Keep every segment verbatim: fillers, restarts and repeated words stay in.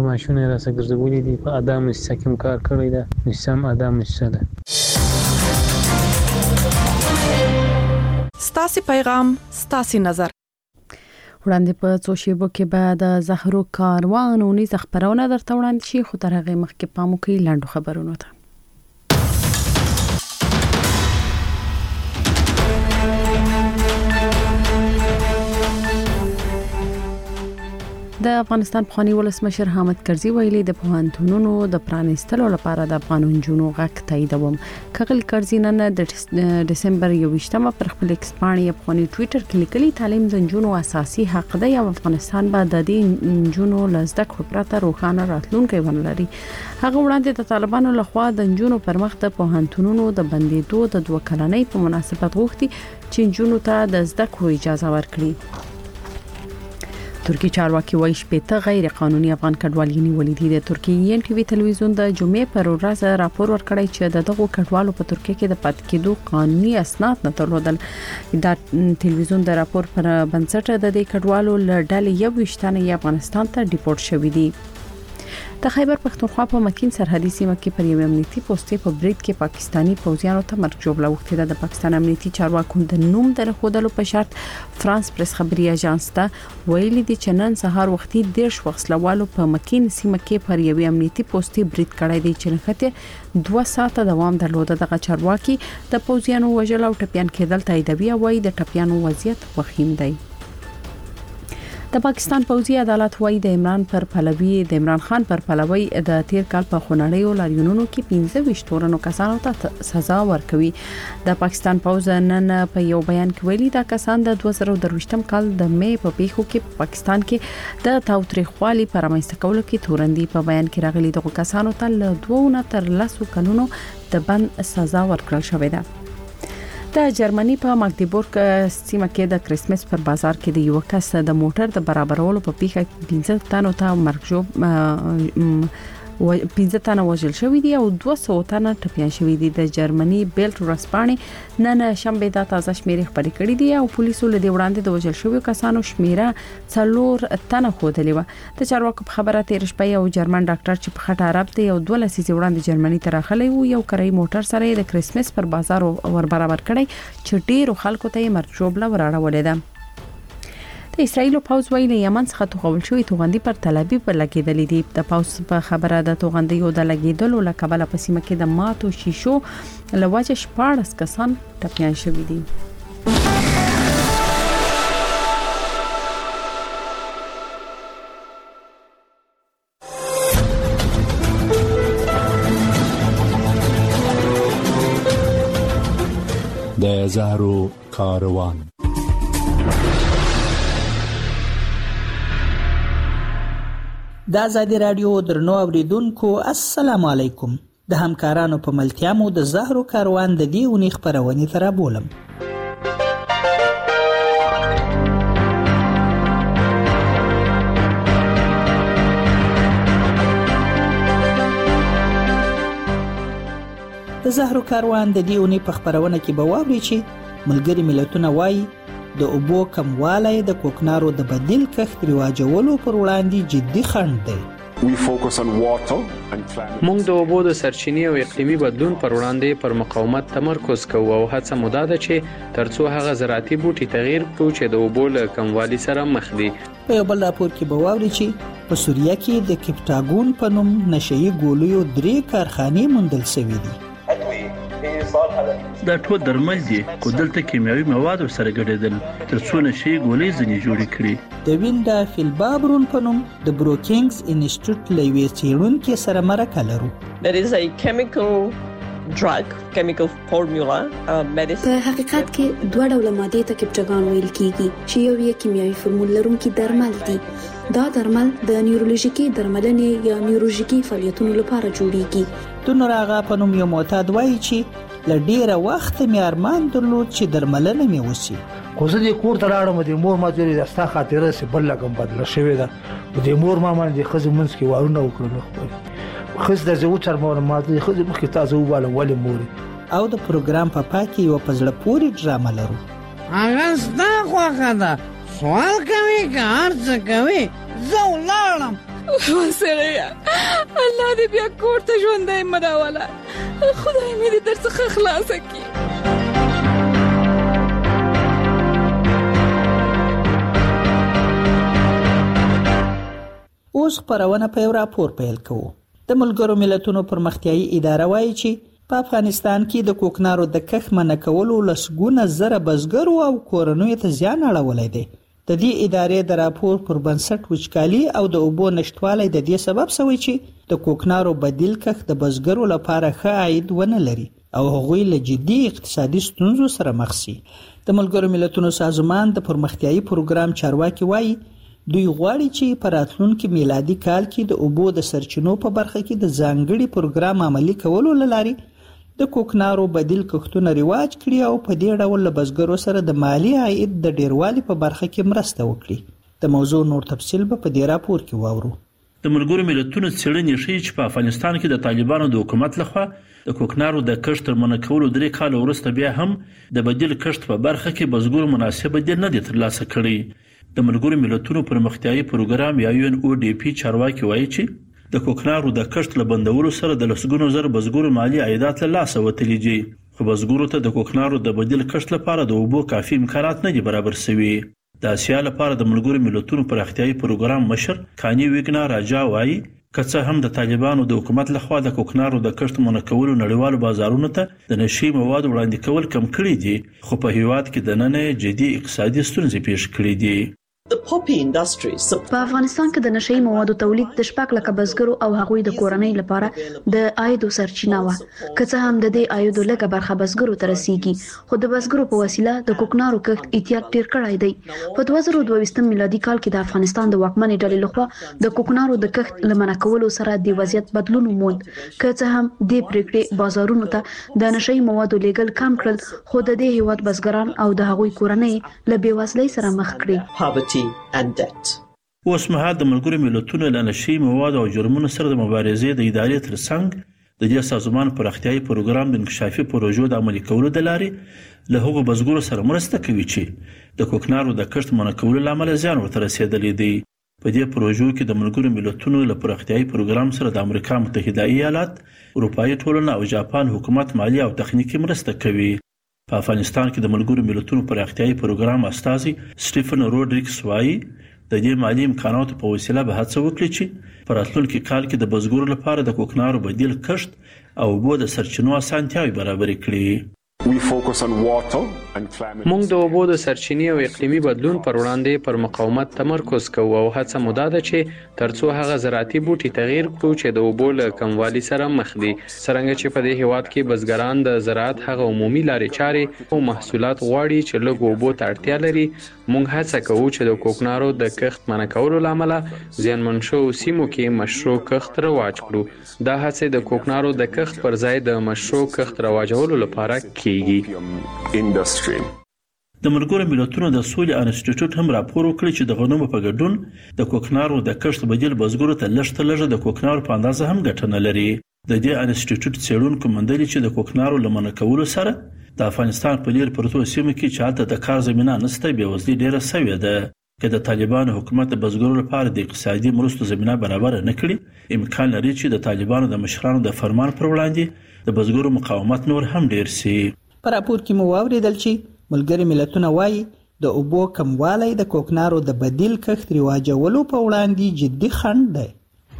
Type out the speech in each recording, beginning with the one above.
ماشونه راسه ګرځولې دي په ادا مؤسسه کې کار کړی ده نسم ادا مؤسسه ده. ستاسي پیغام ستاسي نظر. وړاندې په څو شیبو کې به د زهرو کاروان او نيز خبرونه درته وړاندې شي خو تر هغه مخکې پام وکړئ لاندو خبرونه ته. د افغانستان پخوانی ولسمشر حامد کرزي ویلي د پوهنتونونو د پرانیستلو لپاره د افغان جنونو غږ تاییدوم. کغل کرزي نن د دسمبر یوویشتمه پر خپل ایکس باندې په ټوئیټر کې لیکلي تعلیم د جنونو اساسي حق دی او افغانستان به د دې جنونو لزده کړو پرته روښانه راتلونکي ونلري. هغه وړاندې د طالبانو لخوا د جنونو پر مخ د پوهنتونونو د بندیدو د دوه کلنۍ په مناسبت غوښتي چې جنونو ته د زده کړو اجازه ورکړي. ترکی چارواکي وایي شپږ غیر قانوني افغان کډوال نیولي دي. د ترکیې ان ټي وي تلویزیون د جمعې پر ورځ راپور ورکړی چې د دغو کډوالو په ترکیه کې د پات کېدو قانوني اسناد نه درلودل. دا تلویزیون د راپور پر بنسټ د دې کډوالو لړډلې یو وشتانه افغانستان ته ډیپورت شوې دي. د خیبر پختونخوا په مکین سرحدي سیمه کې پر یو امنیتي پوسټ په برید کې پاکستانی پوځیانو ته مرګ جوړه وکړه. د پاکستان امنیتي چارواکو د نوم در خودلو په شرط فرانس پریس خبري اژانس ته ویلي دي چې نن سهار وختي دیرش وسلوالو په مکین سیمه کې پر یو امنیتي پوسټ برید کړی دی چې نخته دوه ساعته دوام درلود. دغه چارواکي د پوځیانو وژل او ټپيان کېدل تاییدوي او وايي د ټپيانو وضعیت وخیم دی. د پاکستان پوځي عدالت وایي د عمران پر پهلوي د عمران خان پر پهلوي د تیر کال په خونړیو لاریونونو کې پنځه ویشت تورنو کسانو ته سزا ورکوي. د پاکستان پوځ نن په یو بیان کې ویلي دا کسان د دوه زره درویشتم کال د مې په پیښو کې په پاکستان کې د تاوتریخوالي پر رامنځته کولو کې تورندي. په بیان کې راغلي دغه کسانو ته له دوه نه تر لسو کلونو د بند سزا ورکړل شوې ده. د جرمني په ماګدیبورګ سیمه کې د کریسمس پر بازار کې د یو کس د موټر د برابرولو په پیښه پنځه تنو ته مرګ جوړ و پنځه تنه وژل شوې دي او دوه سوه تنه ټپيان شوې دي. د جرمني بیلټ ورځپاڼې نن شنبه د تازه شمیرې خبرې کړې دي او پولیسو له دې وړاندې د وژل شویو کسانو شمیره څلور تنه ښودلې و. د چارواکو په خبره تیر شپه یو جرمن ډاکټر چې په خټه عرب دی او دوه لسیزې وړاندې جرمني ته راغلی و یو کرای موټر سره د کریسمس پر بازار ور برابر کړی چې ډیرو خلکو ته یې مرجوبله وراړولې ده. د اسرایل پوځ ویلي یمن څخه توغول شوی توغندي پر تل ابیب لګیدلې دي. د پوځ په خبره د توغندیو د لګیدلو لکبل په سیمه کې د ماتو شیشو لواجه شپږ کسان ټپيان شوي دي. د زهرو کاروان. د آزادی رادیو درنو اوریدونکو السلام علیکم. د همکارانو په ملتیا مو د زهرو کاروان د دې اونۍ خبرونه تر بولم. د زهرو کاروان د دې اونۍ په خبرونه کې به واوري چې ملګری ملتونه وایي د اوبو کموالی د کوکنارو د بدیل کښت رواجولو پر وړاندې جدي خنډ دی. موږ د اوبو د سرچینې او اقلیمي بدلون پر وړاندې پر مقاومت تمرکز کوو او هڅه مو ده چې ترڅو هغه زراعتي بوټي تغییر کړو چې د اوبو له کموالي سره مخ دي. په یو بل راپور کې به واوري چې په سوریه کې د کپټاګون په نوم نشئی ګولیو درې کارخانې موندل شوې دي. دا ټول درمل دي خو دلته کیمیاوي مواد سره ګډېدل تر څو نشي ګولې ځنې جوړې کړي. د وینډا فیلبابرون په نوم د بروکینګز انسټیټیوټ لوي څېړونکو سره مرکه لرو. There is a chemical drug chemical formula uh, medicine. په حقیقت کې دوه ډوله مادې ته کپټاګون ویل کیږي چې یو یې کیمیاوي فرمول لرونکي درمل دي. دا درمل د نیورولوژیکي درملنې یا نیورولوژیکي فعالیتونو لپاره جوړیږي. تونر هغه په نوم یو معتاد وایي چې ل ډیره وخت مې ارمان درلود چې درملنه مې وسی. خو زه دې کور ته راړم د مور ما ته د ستا خاطره سي بل لګم بدل شوی ده. د مور ما باندې خزه منځ کې وارونه وکړل خو خز د زو تر مور ما ته خزه مخ تاسو واله ولې مور. او د پروګرام په پا پاکي او پزړه پوری ډرامه لرو. هغه ستا خوخه ده سوال کوي که هر څه کوي زه ولاړم وسړیا الله دې بیا کور ته ژوندۍ مراوله خدای مې دې درڅخه خلاص کړي. اوس خبرونه په یو راپور پیل کوو. د ملګرو ملتونو پرمختیایي اداره وایي چې په افغانستان کې د کوکنارو د کښت منع کولو لسګونه زره بزګرو او کورنیو ته زیان اړولی دی. د دې ادارې د راپور پر بنسټ وچکالي او د اوبو نشټوالی د دې سبب شوی چې د کوکنارو بدیل کښت د بزګرو لپاره ښه عاید ونه لري او هغوی له جدي اقتصادي ستونزو سره مخ شي. د ملګرو ملتونو سازمان د پرمختیایي پروګرام چارواکي وایي دوی غواړي چې په راتلونکي میلادي کال کې د اوبو د سرچینو په برخه کې د ځانګړي پروګرام عملي کولو لاري د کوکنارو بدیل کښتونه رواج کړي او په دې ډول له بزګرو سره د مالی عاید د ډیروالي په برخه کې مرسته وکړي. د موضوع نور تفصیل به په دې راپور کې واورو. د ملګرو ملتونو څېړنې ښیي چې په افغانستان کې د طالبانو د حکومت لخوا د کوکنارو د کښت تر منع کولو درې کال وروسته بیا هم د بدیل کښت په برخه کې بزګرو مناسب بدیل نه دي ترلاسه کړي. د ملګرو ملتونو پرمختیایي پروګرام یا یو ان او ډي پی چارواکي وایي چې د کوکنارو د کښت له بندولو سره د لسګونو زر بزګرو مالی عایدات له لاسه وتلي دي، خو بزګرو ته د کوکنارو د بدیل کښت لپاره د اوبو کافي امکانات نه دي برابر شوي. د اسیا لپاره د ملګرو ملتونو پرمختیایي پروګرام مشر کانی ویګنا راجا وایي که څه هم د طالبانو د حکومت لخوا د کوکنارو د کښت منع کولو نړیوالو بازارونو ته د نشي موادو وړاندې کول کم کړي دي، خو په هیواد کې د نن جدي اقتصادي ستونزې پیښ کړي دي. په افغانستان کې د نشئی موادو تولید د شپږ لکه بزګرو او هغوی د کورنۍ لپاره د عایدو سرچینه و. که څه هم د دې عایدو لږه برخه بزګرو ته رسیږي، خو د بزګرو په وسیله د کوکنارو کښت احتیاط ډیر کړی دی. په دوه زره دوه ویشتم میلادي کال کې د افغانستان د واکمنې ډلې لخوا د کوکنارو د کښت لمنع کولو سره د وضعیت بدلون وموند. که څه هم د پریکړې بازارونو ته د نشئی موادو لیږل کم کړل، خو د دې هیواد بزګران او د هغوی کورنۍ له بېوزلۍ سره مخ کړي. اوس مهال د ملګرو ملتونو له نشي موادو او جرمونو سره د مبارزې د ادارې ترڅنګ د دې سازمان پرمختیایي پروګرام د انکشافي پروژو د عملي کولو د لارې له هغو بزګرو سره مرسته کوي چې د کوکنارو د کښت منع کولو لامل زیان ورته رسیدلی دی. په دې پروژو کې د ملګرو ملتونو له پرمختیایي پروګرام سره د امریکا متحده ایالات، اروپایي ټولنه او جاپان حکومت مالی او تخنیکی مرسته کوي. په افغانستان کې د ملګرو ملتونو پرمختیایي پروګرام استازي سټیفن روډریګس وایي د دې مالی امکاناتو په وسیله به هڅه وکړي چې په راتلونکي کال کې د بزګرو لپاره د کوکنارو بدیل کښت او اوبو د سرچینو اسانتیاوې برابرې کړي. موږ د اوبو د سرچینې او اقلیمي بدلون پر وړاندې پر مقاومت تمرکز کوو او هڅه مو دا ده چې ترڅو هغه زراعتي بوټي تغییر کړو چې د اوبو له کموالي سره مخ دي، څرنګه چې په دې هیواد کې بزګران د زراعت هغه عمومي لارې چارې او محصولات غواړي چې لږ اوبو ته اړتیا لري. موږ هڅه کوو چې د کوکنارو د کښت منع کولو لامل زیانمن شوو سیمو کې مشروع کښت رواج کړو. دا هڅه د کوکنارو د کښت پر ځای د مشروع کښت رواجولو لپاره کیږي. د ملګرو ملتونو د سولې انسټیټیوټ هم راپور وکړ چې د غنمو په ګډون د کوکنارو د کښت بدیل بزګرو ته لږ تر لږه د کوکنارو په اندازه هم ګټه نه لري. د دې انسټیټیوټ څېړونکو موندلي چې د کوکنارو له منع کولو سره د افغانستان په لیر پرتو سیمو کې چې هلته د کار زمینه نشته، بېوزلي ډیره شوې ده. که د طالبانو حکومت د بزګرو لپاره د اقتصادي مرستو زمینه برابر نه کړي، امکان لري چې د طالبانو د مشرانو د فرمان پر وړاندې د بزګرو مقاومت نور هم ډیر شي. په راپور کې مو واوریدل چې ملګري ملتونه وایي د اوبو کموالی د کوکنارو د بدیل کښت رواجولو په وړاندې جدي خنډ دی.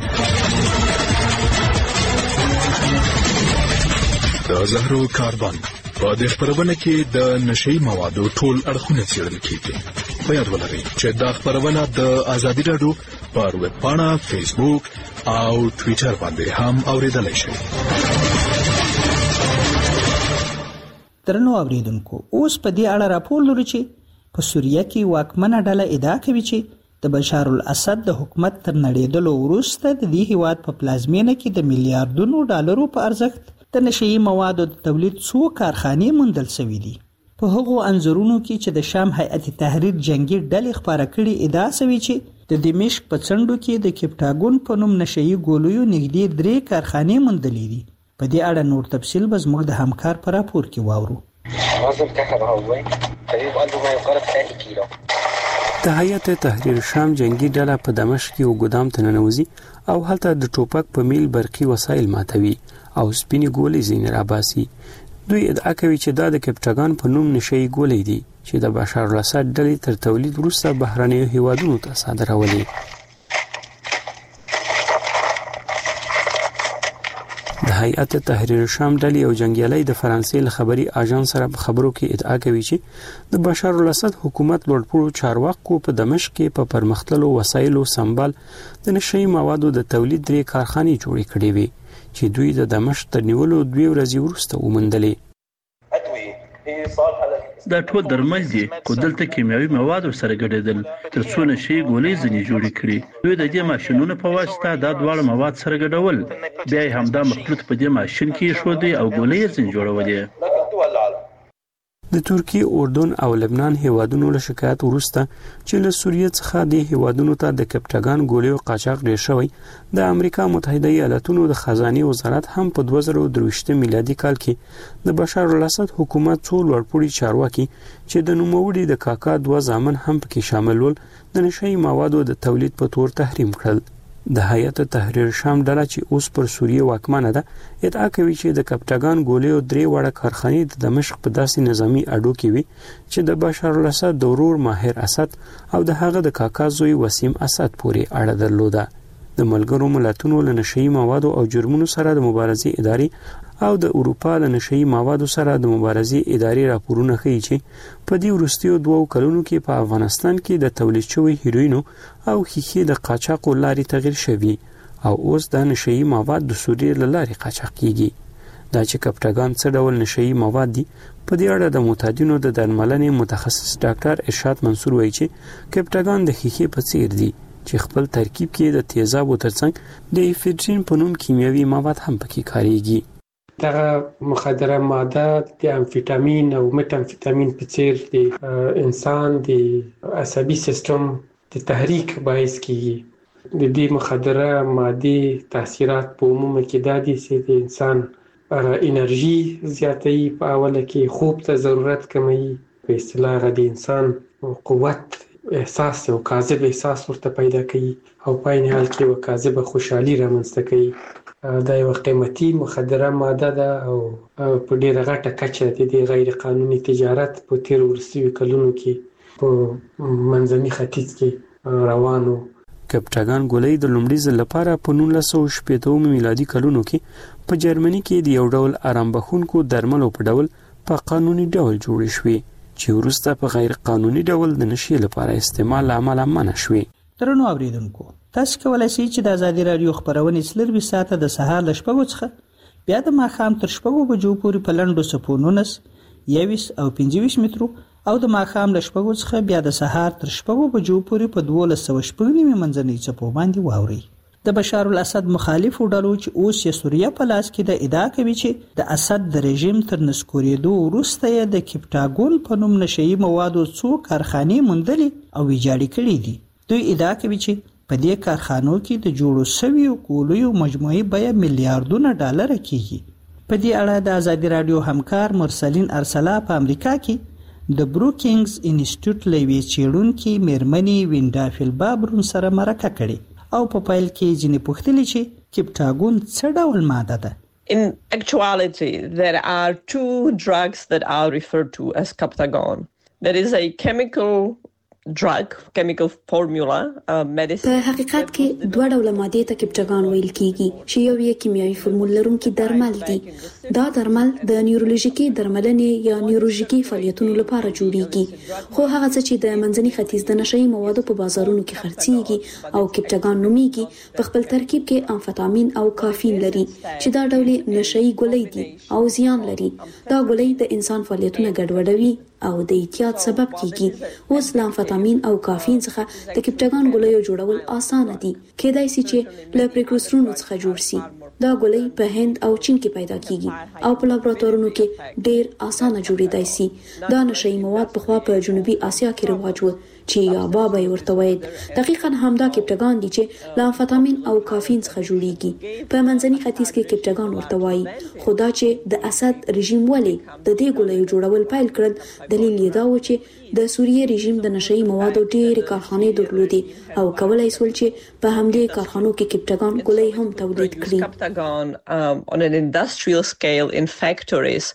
د زهرو کاربن په دې خبرونه کې د نشئی موادو ټول اړخونه څېړل کیږي. په یاد ولرئ چې دا خبرونه د ازادي راډیو پر ویب پاڼه، فیسبوک او ټوئیټر باندې هم اوریدلای شئ. درنو اوریدونکو، اوس په دې اړه راپور لرو چې په سوریه کې واکمنه ډله ادعا کوي چې د بشار الاسد د حکومت تر نړیدلو وروسته د دې هیواد په پلازمینه کې د میلیارډونو ډالرو په ارزښت د نشئی موادو د تولید څو کارخانې موندل شوې دي. په هغو انځورونو کې چې د شام هیئت تحریر جنگي ډلې خبره کړي ادعا شوې چې د دمشق په څنډو کې د کپټاګون په نوم نشئی ګولیو نږدې درې کارخانې موندلې دي. په دې اړه نور تفصیل به زموږ د همکار په راپور کې واورو. وزن كهرباء هو قريب عنده ما يقارب ثلاثة كيلو. د د هیئت تحریر شام جنگي ډله په دمشق کې یو ګودام ته ننوځي او هلته د ټوپک په میل برقي وسایل ماتوي او سپینې ګولې ځینې راباسي. دوی ادعا کوي چې دا د کپټاګان په نوم نشي ګولې دي چې د بشار الاسد ډلې تر تولید وروسته بهرنیو هیوادونو ته صادرولې. د هیئت تحریر شام ډلې او جنگیالي د فرانسې له خبري اژانس سره په خبرو کې ادعا کوي چې د بشار الاسد حکومت لوړپوړو چارواکو په دمشق کې په پرمختللو وسایلو سمبال د نشي موادو د تولید درې کارخانې جوړې کړې وي چې دوی د دمشق تر نیولو دوی ورځې وروسته ومندلې. دا ټول درمل دي کو دلته کیمیاوي مواد سره ګډېدل تر څو نشي ګولې ځنی جوړې کړي. دوی د دې ماشينونو په واسطه دا دواړه مواد سره ګډول بیا همدا مخلوط په دې ماشين کې شو دي او ګولې ځنی جوړولې. د ترکیه، اردن او لبنان هیوادونو له شکایت وروسته چې له سوریه څخه د هیوادونو ته د کپټاګان ګولیو قاچاق ډیر شوی، د امریکا متحده ایالاتونو د خزانه وزارت هم په دوه زره او درویشت میلادي کال کې د بشار الاسد حکومت څو لوړپوړي چارواکي چې د نوموړي د کاکا دوه ځامن هم پکې شامل ول د نشئی موادو د تولید په تور تحریم کړل. د هیئت تحریر شام ډله چې اوس پر سوریه واکمنه ده ادعا کوي چې د کپټاګان ګولیو درې وړه کارخانې د دمشق په داسې نظامی اډو کې وي چې د بشار الاسد د ورور ماهر اسد او د هغه د کاکا زوی وسیم اسد پورې اړه درلوده. د ملګرو ملتونو له نشئی موادو او جرمونو سره د مبارزې ادارې او د اروپا له نشئی موادو سره د مبارزې ادارې راپورونه ښیي چې په دې وروستیو دوو کلونو کې په افغانستان کې د تولید شوی هیروینو او ښیښې د قاچاقو لارې تغیر شوي او اوس د نشئی مواد د سوریې له لارې قاچاق کیږي. دا چې کپټاګان څه ډول نشئی مواد دي په دې اړه د معتادینو د درملنې متخصص ډاکټر ارشاد منصور وایي چې کپټاګان د ښیښې په څیر دي چې خپل ترکیب کې د تیزابو ترڅنګ د افیدرین په نوم کیمیاوي مواد هم پکې کاریږي. دغه مخدره ماده د امفیتامین او متامفیتامین په څیر د انسان د عصبي سیستم د تحریک باعث کیږي. د دې مخدره ماده تاثیرات په عموم کې د دې چې د انسان انرژي زیاتوي، په اوله کې خوب ته ضرورت کموي، په اصطلاح د انسان قوت احساس او کاذب احساس ورته پیدا کوي او په عین حال کې یو کاذب خوشحالي رامنځته کوي. دا یو قیمتي مخدره ماده ده او په ډیره غټه کچه د غیر قانوني تجارت په تیر ورسیو کلونو کې په منځني ختیځ کې روانو. کپټاګان ګولۍ د لومړي ځل لپاره په نولس سوه شپږ میلادي کلونو کې په جرمني کې د یو ډول آرام بخونکو درملو په ډول په قانوني ډول جوړې شوې چې وروسته په غیر قانوني ډول د نشي لپاره استعمال عمل منع شوې. ترنو اوریدونکو، تاسو کولای شئ چې د ازادي رادیو خبرونه سلروي ساعته د سهار ل شپږو څخه بیا د ماښام تر شپږو بجو پورې په لنډو سپونونس یویس او پنځه ویشت مترو او د ماښام ل شپږو څخه بیا د سهار تر شپږو بجو پورې په دولس سوه شپږ نیمه منځنۍ چپو باندې واوري. د بشار الاسد مخالفو ډلو چې اوس یې سوریه په لاس کې د ادعا کوي چې د اسد د رژیم تر نسکورېدو وروسته یې د کپټاګون په نوم نشئی موادو څو کارخانې موندلې او ویجاړې کړې دي. دوی ادعا کوي چې په دې کارخانو کې د جوړو شویو ګولیو مجموعي بیه میلیارډونه ډالر کېږي. په دې اړه د ازادي رادیو همکار مرسلین ارسلا په امریکا کې د بروکینګز انسټیټیوټ لوي چیرونکو میرمنې وینډا فیلبابرون سره مرکه کړې او په پایل کې ځینې پوښتنې چې کپټاګون څه ډول ماده ده. In actuality, there are two drugs that are referred to as Captagon. There is a chemical drug, chemical formula, uh, medicine. په حقیقت کې دوه ډوله مادې ته کپټاګان ویل کیږي چې یو یې کیمیاوي فرمول لرونکي درمل دي. دا درمل د نیورولوژیکي درملنې یا نیورولوژیکي فعالیتونو لپاره جوړیږي، خو هغه څه چې د منځني ختیځ د نشئی موادو په بازارونو کې خرڅيږي او کپټاګان نوميږي په خپل ترکیب کې امفیتامین او کافین لري چې دا ډول نشئی ګولۍ دي او زیان لري. دا ګولۍ د انسان فعالیتونه ګډوډوي او د اعتیاد سبب کیږي. اوس لامفیتامین او کافین څخه د کپټاګان ګولیو جوړول اسانه دي، کېدای شي چې له پریکورسورونو څخه جوړ شي. دا ګولۍ په هند او چین کې پیدا کیږي او په لابراتوارونو کې ډېر اسانه جوړېدای شي. دا نشئی مواد په خوا په جنوبي اسیا کې رواج و چې یا بابا ورته وایي. دقیقاً همدا کپټاګان دي چې لا امفیتامین او کافین څخه جوړیږي. په منځني ختیځ کې کپټاګان ورته وایي. خدا چې د اسد رژیم ولې د دې ګولیو جوړول پیل کړل، دلیل یې دا و چې د سوریې رژیم د نشئی موادو ډېرې کارخانې درلودي او کولای شول چې په همدې کارخانو کې کپټاګان ګولۍ هم تولید کړي. On an industrial scale in factories.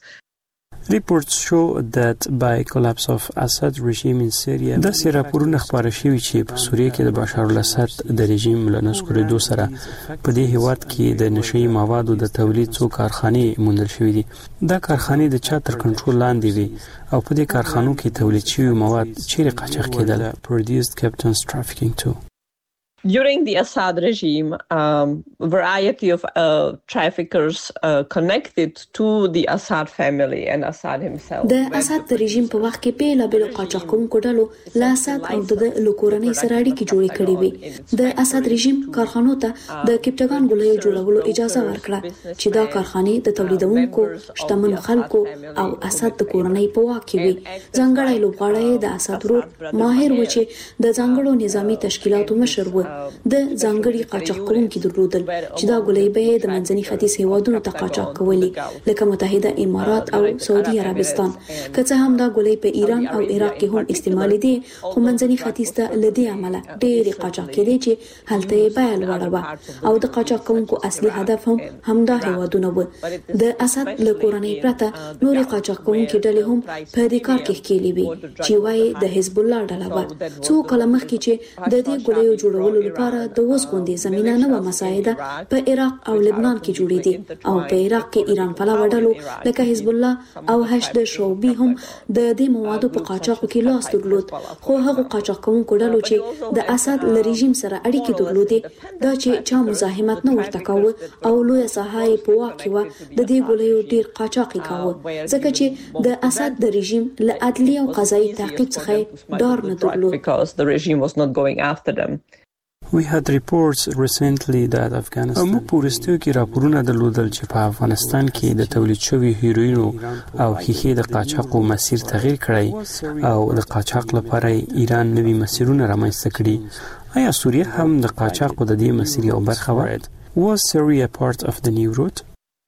Reports show that by collapse of Assad regime in Syria د سي راپورونه خبره شوي چې په سوریه کې د بشار الاسد د رژیم لنس کړدو سره په دې هیواد کې د نشئی موادو د تولید څو کارخانې موندل شوې دي. دا کارخانې د چا تر کنټرول لاندې وي او په دې کارخانو کې تولید شوي مواد چیرې قاچاق کېدل. Produced captains trafficking too. During the Assad regime, um, variety of uh, traffickers uh, connected to the Assad family and Assad himself. د اسد د رژیم په وخت کې بیل بیل قاچاق کوونکو ډلو له اسد او د لکورنۍ سره اړیکې جوړې کړې وي. د اسد رژیم کارخانو ته د کپټاګان ګولۍ جوړولو اجازه ورکړه چې دا کارخانې د تولیدونکو، شتمن خلکو او اسد د کورنۍ په واک کې وي. ځانګړی لوبغاړی د اسد ورور ماهر و چې د ځانګړو نظامی تشکیلاتو مشر و. د ځانګړي قاچاق کوونکي درلودل چې دا ګولۍ به د منځني ختیځ هیوادونو ته قاچاق کولې لکه متحده امارات او سعودي عربستان. که څه هم دا ګولۍ په ایران او عراق کې هم استعمال دي، خو منځني ختیځ ته لدی عمله ډېر قاچاق کېدي چې هلته یې بیه لوړه وه او د قاچاق کوونکو اصلي هدف هم همدا هیوادونه و. د اسد له کورنۍ پرته نورې قاچاق کوونکي ډلې هم په دې کار کې ښکېلې وي چې وایي د حزب الله ډله وه. څو کاله مخکې چې د دې ګولیو جوړولو لپاره د اوس غوندې زمينه نه و مساعده په عراق او لبنان کې جوړې دي او په عراق کې ایران پلاوه ډلو لکه حزب الله او حشد شعبي هم د دې موادو په قاچاق کې لاس درلود. خو هغه قاچاق کوونکو ډلو چې د اسد له رژیم سره اړیکې درلودې دا چې چا مزاحمت نه ورته کاوه او لوی ساحه په واک و د دې ګولیو ډیر قاچاق کاوه ځکه چې د اسد د رژیم له عدلي او قضایي تعقیب څخه ډار نه درلود. Because the regime was not going after them. We had reports recently that Afghanistan موږ پورستیو کې راپورونه درلودل چې په افغانستان کې د تولید شوی هیروینو او ښیښې د قاچاقو مسیر تغییر کړی او د قاچاق لپاره ایران نوي مسیرونه رامنځته کړي. آیا سوریه هم د قاچاقو د دې مسیر یو برخه وه؟ Was Syria part of the new route?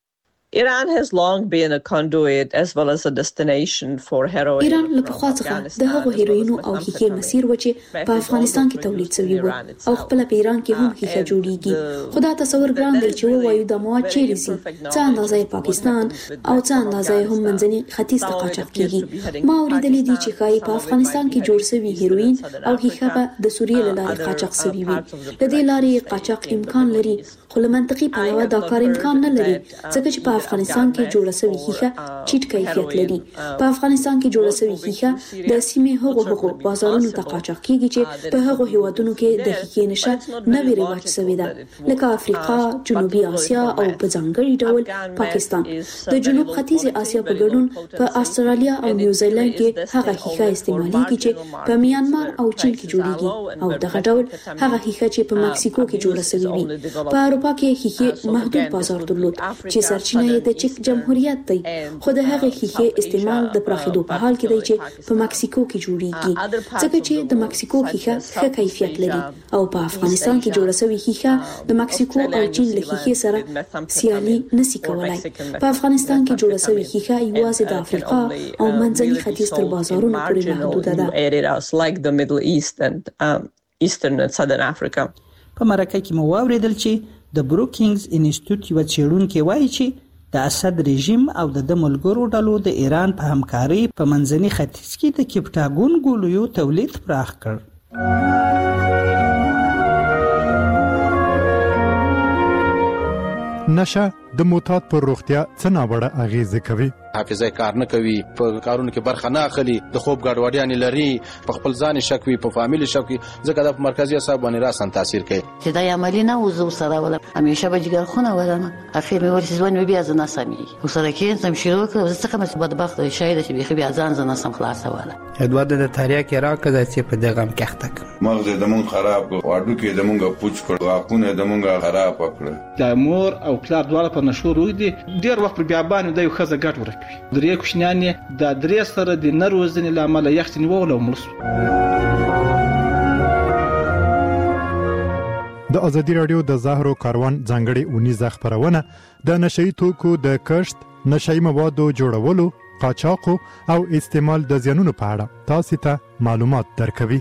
Iran has long been a conduit as well as a destination for heroin. ایران له پخوا څخه د هغو هیروینو او ښیښې مسیر و چې په افغانستان کې تولید شوی و او خپل په ایران کې هم ښیښه جوړیږي. خو دا تصور ګران دی چې ووایو دا مواد چیرې ځي، څه اندازه پاکستان او څه اندازه هم منځني ختیځ ته قاچاق کیږي. ما اوریدلې دي چې ښایي په افغانستان کې جوړ شوی هیروین او ښیښه به د سوریې له لارې قاچاق شوی وي. د دې لارې قاچاق امکان لري، خو له منطقي پلوه دا کار امکان نه لري ځکه چې په افغانستان کې جوړه شوی ښیښه چټ کیفیت لري. په افغانستان کې جوړه شوی ښیښه د سیمې هغو هغو بازارونو ته قاچاق کیږي چې په هغو هیوادونو کې د ښیښې نشه نوې رواج شوی ده لکه افریقا، جنوبي اسیا او په ځانګړي ډول پاکستان. د جنوب ختیځ اسیا په ګډون په استرالیا او نیوزیلند کې هغه ښیښه استعمالېږي چې په میانمار او چین کې جوړیږي او دغه ډول هغه ښیښه چې په مکسیکو کې جوړه شوی وي. په اروپا کې ښیښې محدود بازار درلود چې سرچینه یې د چک جمهوریت دی، خو د هغه ښیښې استعمال د پراخېدو په حال کې دی چې په مکسیکو کې جوړیږي ځکه چې د مکسیکو ښیښه ښه کیفیت لري او په افغانستان کې جوړه شوی ښیښه د مکسیکو او چین له ښیښې سره سیالي نشي کولای. په افغانستان کې جوړه شوی ښیښه یوازې د افریقا او منځني ختیځ تر بازارونو پورې محدوده ده. په مرکه کې مو واوریدل چې د بروکینګز انسټیټیوټ یو څېړونکی وایي چې د اسد رژیم او د ملګرو ډلو د ایران په همکارۍ په منځني ختیځ کې د کپټاګون ګولیو تولید پراخ کړ. نشه د موتات پر روغتیا څه ناوړه اغیزه کوي؟ حافظه کار نه کوي، په کارونو کې برخه نه اخلي، د خوب ګډوډیان لري، په خپل ځان شک وي، په فامیل شک وي، ځکه د مرکزي اعصاب باندې راسن تاثیر کوي. چې دا عملی نه وزو سره ولا همیشه به جګر خونه ولنه اخر مې ورسې ځوان بیا ځنه سمي او سره کې سم شروع کړ زه څنګه مې بدبخت شاید چې بيخي بیا ځان ځنه سم خلاص ولا ادوار د تاریخ کې راکړه چې په دغه مکحتک مغز د مون خراب واډو کې د مونږه پوچ کړ واپونه د مونږه خراب کړ. د مور او پلار دواړه په نشو روي دي ډیر وخت بیا باندې د یو خزه ګټ ورکوي. درې کوشنیان د درې سره د نروزنې لامل یختنی وولو ملس د ازادي رادیو د زهرو کاروان ځانګړي اونیزه خبرونه د نشئی توکو د کښت، نشئی موادو جوړولو، قاچاق او استعمال د زیانونو په اړه تاسو ته معلومات درکوي.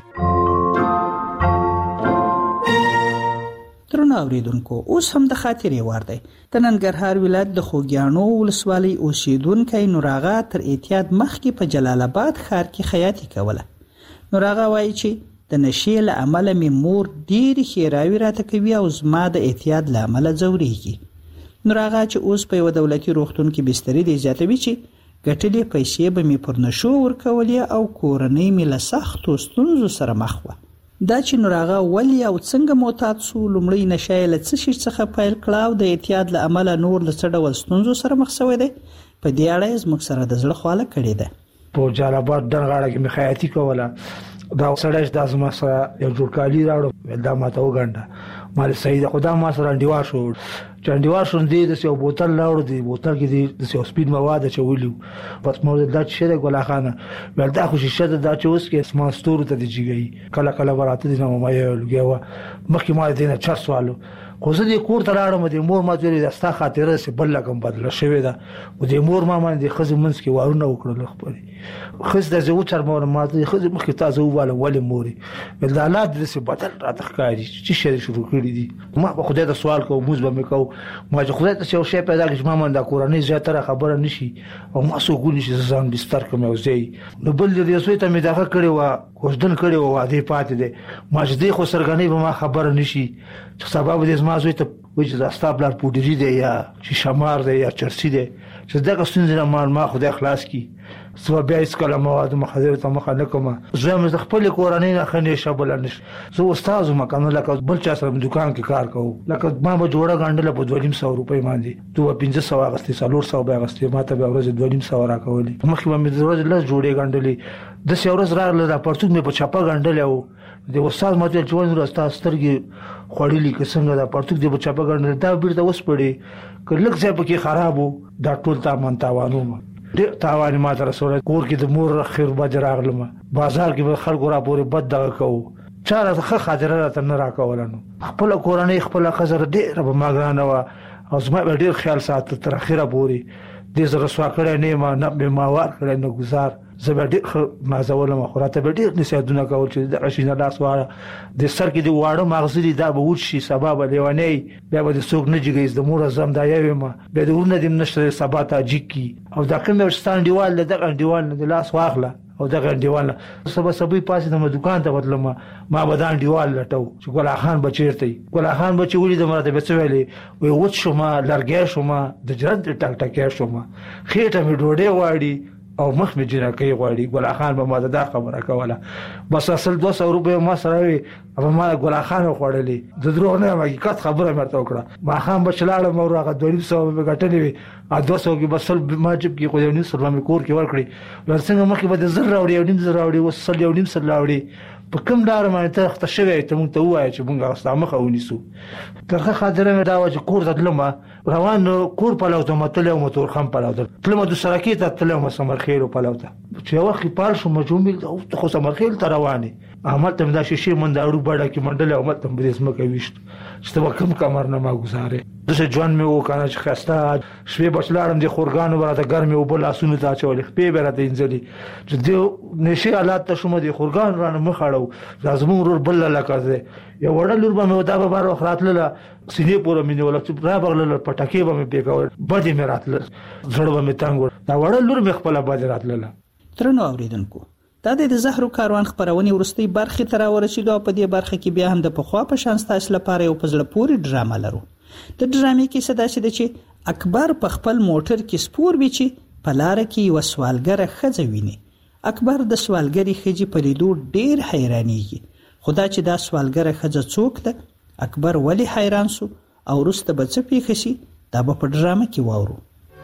ترونه اوریدونکو، اوس هم د خاطرې وار دی. د ننګرهار ولایت د خوږیاڼو ولسوالۍ اوسیدونکی نوراغه تر اعتیاد مخکې په جلال آباد ښار کې خیاطي کوله. نوراغه وایي چې د نشې له امله مې مور ډېرې ښېراوې راته کوي او زما د اعتیاد له امله ځورېږي. نوراغه چې اوس په یوه دولتي روغتون کې بستري دی زیاتوي چې ګټلې پیسې به مې پر نشو ورکولې او کورنۍ مې له سختو ستونزو سره مخ وه. دا چې نوراغه ولې او څنګه معتاد سو، لومړی نشه یې له څه شي څخه پیل کړه او د اعتیاد له امله نور له څه ډول ستونزو سره مخ شوی دی، په دې اړه یې زموږ سره د زړه خواله کړې ده. په جلال آباد ډنډغاړه کې مې خیاطي کوله. دا سړی چې دا زما سره یو جوړ کالي راوړو، دا ما ته وګنډه، ما صحیح ده، خو دا ما سره انډیوار شو. چې انډیوار شو دی داسې یو بوتل راوړو، دی بوتل کې دی داسې یو سپین مواد اچولي وو. بس ما وویل دا څه شی دی ګل خانه؟ ویل دا خو شیشه ده، دا چې اوس کې اسمان ستورو ته دې جګوي، کله کله به راته دي نه ما یې لګیا وه. مخکې ما دې نه چرس والو، خو زه دې کور ته راړم، دې مور ما ته ویل دا ستا خاطره داسې بل رقم بدله شوې ده. او دې مور ما باندې د ښځې منځ کې وارونه وکړل خپلې. ښځې ته زه وچرمولم، ما ته ښځې مخکې تا زه ووالم ولې مورې؟ ویل دا حالات دې داسې بدل راته ښکاري، څه شی دې شروع کړي دي. ما به خدای ته سوال کوم، مونځ به مې کوو، ما چې خدای ته یو شی پیدا کړي چې ما باندې دا کورنۍ زیاتره خبره نه شي او ما څوک ونی شي زه ځان بستر کړم یو ځای. نو بل دې زوی ته مې دغه کړې وه، کوژدن کړې وه، واده یې پاتې دی. ما چې دې خو سرګنۍ به ما خبره نه شي چې سبا به دې زما زوی ته وایي چې دا ستا پلار پوډري دی یا شیشه مار دی یا چرسي دی، چې دغه ستونزې نه ما ما خدای خلاص کړي. زه به بیا هېڅکله موادو مخدرو ته مخه نه کوم. زه هم د خپلې کورنۍ نه ښه نیشه بله نه شم. زه استاد وم که نه لکه بل چا سره دوکان کې کار کوو، لکه ما به جوړه ګنډله په دوه نیم سوه روپۍ باندې، تو به پنځه سوه اخېستې، څلور سوه به اخېستې، ما ته به ورځې دوه نیم سوه راکولې. مخکې به مې د ورځې لس جوړې ګنډلې. داسې یو ورځ راغله دا پرتوګ مې په چپه ګنډلی و. د استاد ما ته ویل چې ولې نوره ستا سترګې خوړلي که څنګه دا پرتوګ دې په چپه ګنډلی، دا بېرته وسپړې که لږ ځای پکې خراب و، دا ټول تاوان تاوان وم. ډېر تاوان ما ته رسولی. کور کې د مور خیر بد راغلم، بازار کې به خلکو را پورې بد دغه کوو، چا راته ښه خاطره راته نه راکوله. نو خپله کورنۍ خپله ښځه ډېره به ما ګرانه وه او زما به ډېر خیال ساته تر اخره پورې. دې زه رسوا کړی نه یم، نه مې ماوار کړی نه ګزار. زه به ډېر ښه نازولم، خو راته به ډېر نصیحتونه کول چې دغه شي نه لاس واړه، د سر کې د واړه ماغزه دي دا به وچ شي، سبا به لیونی، بیا به د څوک نه جګیږي. د مور زم دا یو یم، بیا د ورونه دې نشته سبا ته جګ کي. او دا کوم یو ستا انډیوال دی، دغه انډیوال نه د لاس واخله او دغه انډیوال نه سبا سبوی پاسېدم دوکان ته وتلم، ما به دا انډیوال لټو چې ګل خان به چېرته وي. ګل خان به چې ولیدم راته به څه ویلې، وایي وچ شوم، لرګی شوم، د جرند ټک ټکی شوم، خېټه مې ډوډۍ غواړي او مخ مې جنکۍ غواړي. ګل خان به ما ته دا خبره کوله. بس اصل دوه سوه روپۍ ما سره وي، او ما ګل خان خوړلې. د دروغ نه یم، حقیقت خبره مې ورته وکړه. ماښام به چې لاړم او هغه دوه نیم سوه مې ګټلې وي، دوه سوه کې به سل ما جیب کې خو یو نیم سل مې کور کې ورکړې. ویل څنګه مخکې به د زر راوړي، یو نیم زر راوړي، اوس سل یو نیم سل راوړي. په کوم لاره باندې ته اخته شوی ته موږ ته ووایه چې موږ ستا مخه ونیسو. ترخه خاطره مې دا وه چې کور ته تلم، روان کور پلو ته مه تللی وم، تورخم پلو ته تلم، دوسرکې ته تللی وم، سمرخیلو پلو ته. چې یو وخت پال شوم مجومې ته خو سمرخیل ته روان یې، هملته مې دا شیشې منډاړو بډه کې منډلې او هملته مې دې ځمکه ویشت چې ته به کوم کمر نه ما ګزارې. داسې ژوند مې و که نه چې ښایسته. شپې به چې لاړم دې خورګانو به راته ګرمې اوبه لاسونو ته اچولې، خپې به راته وینځلې. چې دې نشې حالات ته شوم، دې خورګان رانه مخ اړو. دا زمونږ ورور بل لکه دی، یو وړه لور به مې دا به بار وخت راتلله، سینې پورې مې نیوله، چې رابغلله، پټکې به مې پې کول، بدې مې راتله، زړه به مې تنګ و. دا وړه لور مې خپله بدې راتلله. درنو اورېدونکو، دا د زهرو کاروان خبرونې وروستۍ برخې ته راورسېدو او په دې برخه کې بیا هم د پخوا په شان ستاسو لپاره یو په زړه پورې ډرامه لرو. د ډرامې کیسه داسې ده چې اکبر په خپل موټر کې سپور وي چې په لاره کې یوه سوالګره ښځه ویني. اکبر د سوالګرې ښځې په لیدو ډېر حیرانېږي، خو دا چې دا سوالګره ښځه څوک ده، اکبر ولې حیران سو او وروسته به څه پیښه شي، دا به په ډرامه کې واورو.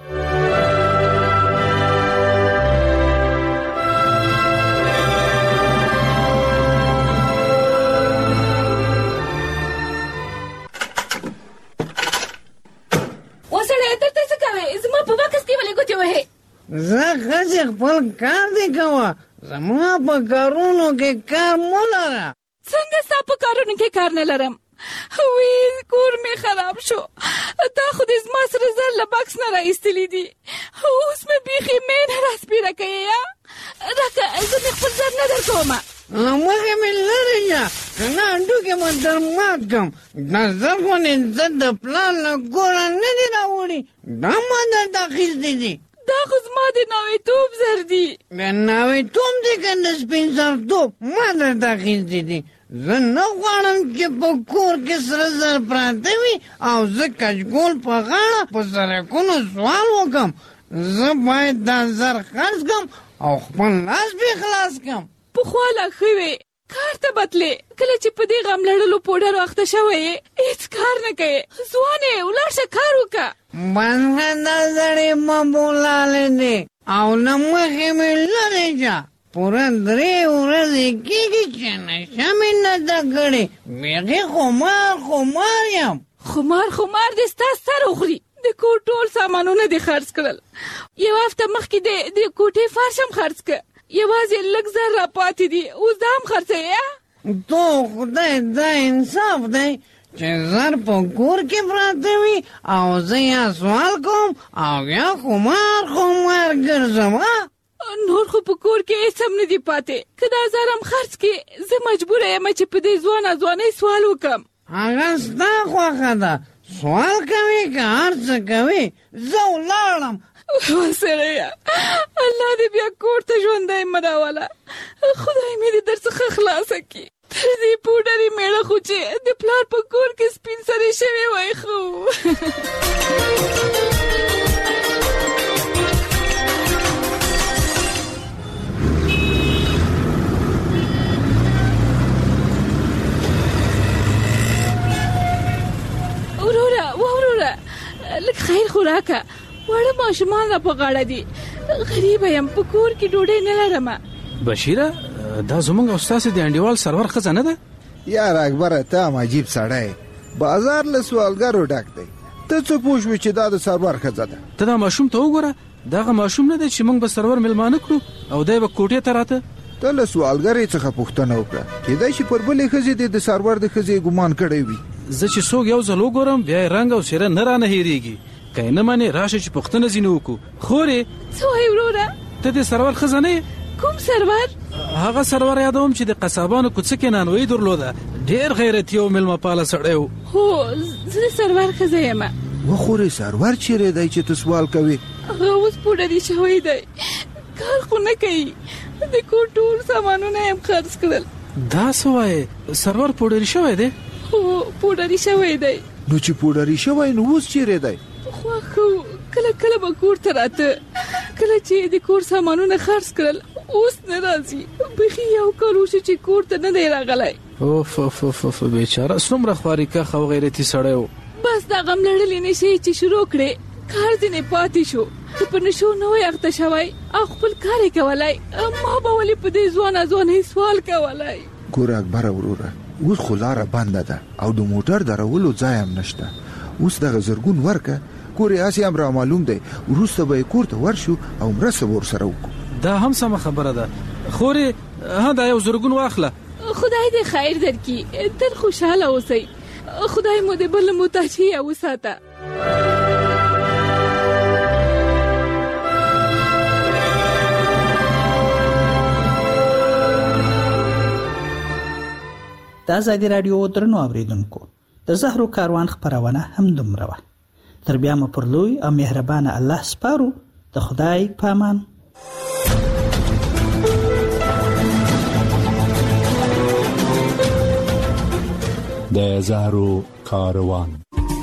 زه خځې خپل کار دی کوه، زما په کارونو کې کار مو لره. څنګه ستا په کارونو کې کار نه لرم؟ وی کور می خراب شو. دا خو دې زما سره زر له بکس نه راایستلی دي. اوس مې بیخي مې نه راسپیره کوي یا راکه زه مې خپل زر نه در کومه. مخې مې لرې یا نه هډوکې مې در مات کړم. دا زر خو نه زه د پلان له کوره نه دي راوړي. دا ما درته اخیستي دي. دا خو زما د ناویتوب زر دي. د ناویتوب دي که د سپین سرتوب ما درته اخیستي دي. زه نه غواړم چې په کور کې سره زر پراته وي او زه کچکول په غاړه په سړکونو سوال وکړم. زه باید دا زر خرڅ کړم او خپل لاس بې خلاص کړم. پخوا لا ښه وې کار ته بتلې. کله چې په دې غم لړلو پوډر اخته شوی یې هېڅ کار نه کوې. ځوان یې ولاړ شه کار وکړه. بنده دا زړې مه بولالې دی او له مخې مې لرې شه. پوره درې ورځې کېږي چې نشه مې نه ده کړې. بیخي خمار خمار یم. خمار خمار دې ستا سر وخوري. د کور ټول سامانونه دې خرڅ کړل. یو هفته مخکې د کوټې فرش هم خرڅ کړه. یوازې لږ زر را پاتې دي. اوس دا هم خرڅوې؟ تو خدای دا انصاف دی چې زر په کور کې پراته وي او زه یا سوال کوم او یا خمار خمار ګرځم. نور خو په کور کې هېڅ هم نه دي پاتې. که دا زر هم خرڅ کړې زه مجبوره یم چې په دې ځوانه ځوانۍ سوال وکړم. هغه ستا خوښه ده. سوال کوې که هر څه کوې زه ولاړم. سړیه الله دې بیا کور ته ژوندی مه راوله. خدای مې دې در څخه خلاصه کړي. تر دې پوډرې مېړه خو چې د پلار په کور کې سپین سرې شوې وای خو وروره وروره لږ خیر خو راکه. واړه ماشومان را په غاړه دي. غریبه یم په کور کې ډوډۍ نه لرم. بشیره دا زمونږ او ستاسې د انډیوال سرور ښځه نه ده؟ یار اکبره ته هم عجیب سړی. بازار له سوالګرو ډک دی. ته څه پوه شوې چې دا د سرور ښځه ده؟ ته دا ماشوم ته وګوره. دغه ماشوم نه دی چې موږ به سرور میلمانه کړو او دی به کوټې ته راته. ته له سوالګرې څخه پوښتنه وکړه. کېدای شي پر بلې ښځې دې د سرور د ښځې ګمان کړی وي. زه چې څوک یو ځل وګورم بیا یې رنګ او څېره نه رانه هېرېږي. که یې نه منې راشه چې پوښتنه ځینې وکړو. خورې څه وایې وروره؟ ته د سرور ښځه نه یې؟ کوم سرور؟ هغه سرور یادوم چې د قصابانو کوڅه کې نانوایي درلوده. ډېر غیرتي او میلمه پاله سړی و. هو زه د سرور ښځه یم. وخورې سرور چیرې دی چې ته سوال کوې؟ هغه اوس پوډري شوی دی. کار خو نه کوي. د کور ټول سامانونه یې هم خرڅ کړل. دا څه وایې سرور پوډري شوی دی؟ هو پوډري شوی دی. نو چې پوډري شوی نو اوس چیرې دی؟ خو خو کله کله به کور ته راته. کله چې د کور سامانونه خرڅ کړل اوس نه راځي. بیخي یو کال وشو چې کور ته نه دی راغلی. اوف اوف اوف بیچاره څومره خوارېکښ او غیرتي سړی و. بس دا غم لړلې نشې چې شروع کړې کار ځینې پاتې شو. ته په نشو نه وای اخته شوی او خپل کار یې کولی. ما به ولې په دې ځوانه ځوانۍ سوال کولی؟ ګوره اکبره وروره اوس خو لاره بنده ده او د موټر درولو ځای هم نشته. اوس دغه زرګون ورکه کور یې هسې هم را معلوم دی. وروسته به یې کور ته ورشو او مرسته به ورسره وکړو. دا هم سمه خبره ده. خورې ها دا یو زرګون واخله. خدای دې خیر درکړي. تل خوشحاله اوسئ. خدای مو دې بل محتاجي وساته. د ازادي رادیو درنو اوریدونکو د زهرو کاروان خبرونه هم دومره وه. تر بیا مو پر لوی او مهربانه الله سپارو. د خدای پامان. د زهرو کاروان.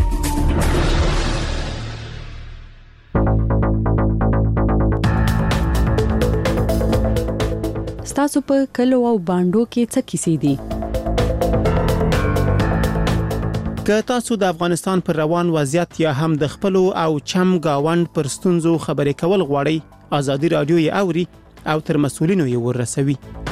ستاسو په کلو او باندو کې څه کیسې دي؟ که تاسو د افغانستان پر روان وضعیت یا هم د خپل او چم گاوند پر ستونزو خبرې کول غواړئ، ازادي رادیو یې اوري او تر مسؤلینو یې ورسوي.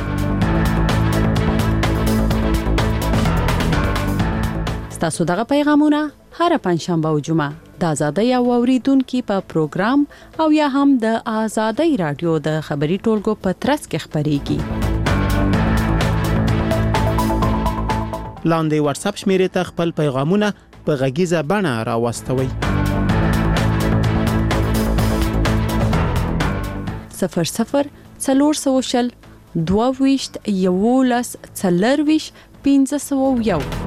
ستاسو دغه پیغامونه هر پنځشنبه او جمعه د ازادي او اوریدونکو په پروګرام او یا هم د ازادي رادیو د خبري ټولګو په ترڅ کې خبريږي. لاندې واتس اپ شمیرې ته خپل پیغامونه په غږیزه بڼه راوستوئ. صفر صفر څلور سوه شل دوه ویشت یولس څلور ویشت پنځه سوه یو